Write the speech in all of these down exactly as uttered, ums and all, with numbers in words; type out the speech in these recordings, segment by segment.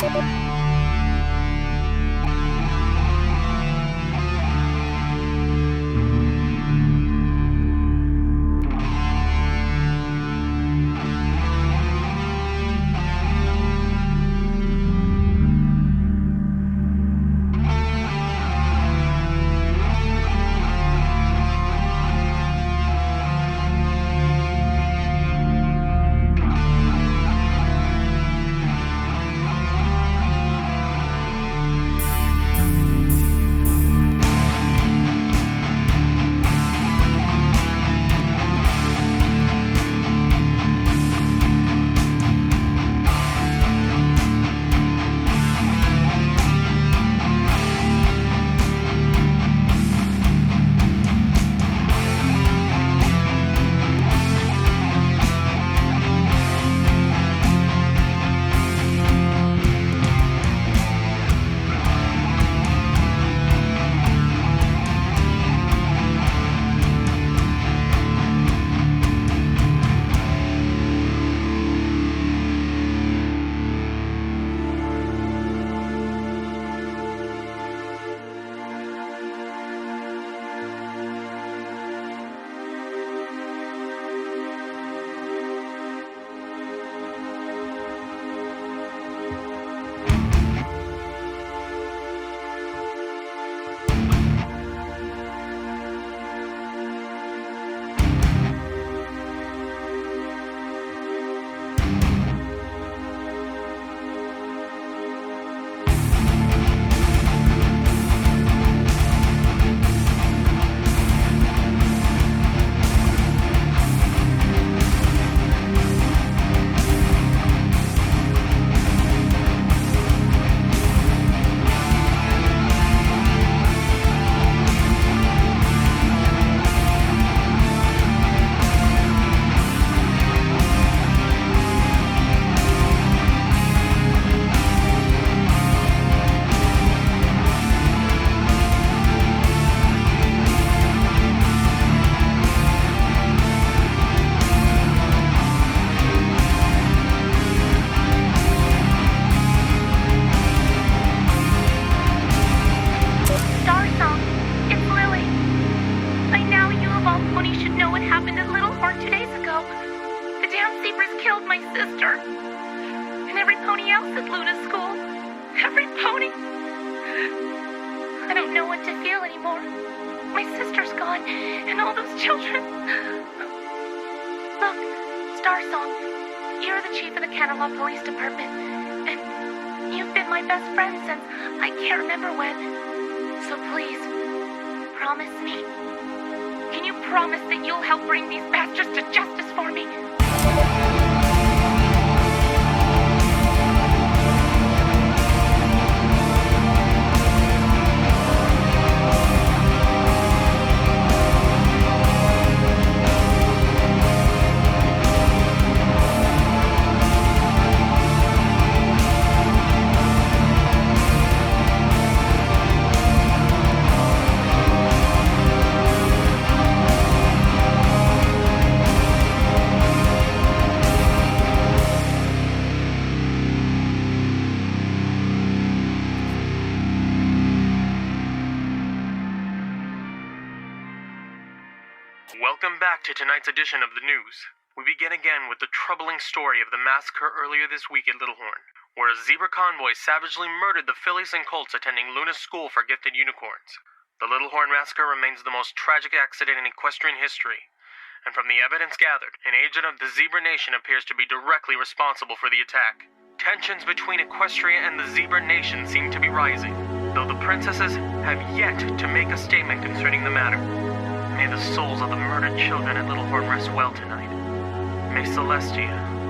Welcome back to tonight's edition of the news. We begin again with the troubling story of the massacre earlier this week at Littlehorn, where a zebra convoy savagely murdered the fillies and colts attending Luna's school for gifted unicorns. The Littlehorn massacre remains the most tragic accident in equestrian history, and from the evidence gathered, an agent of the Zebra Nation appears to be directly responsible for the attack. Tensions between Equestria and the Zebra Nation seem to be rising, though the princesses have yet to make a statement concerning the matter. May the souls of the murdered children at Littlehorn rest well tonight. May Celestia,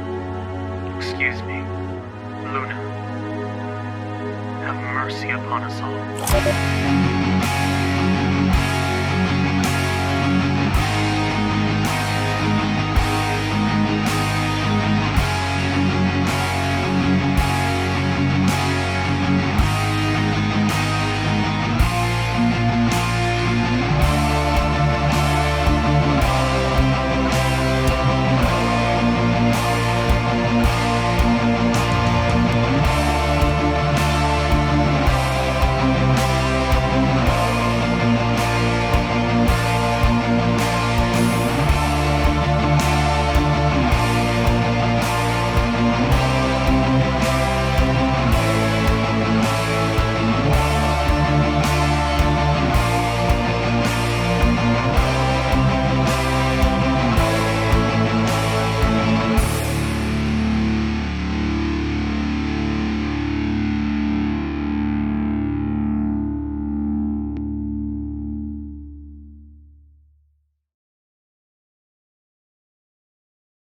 excuse me, Luna, have mercy upon us all.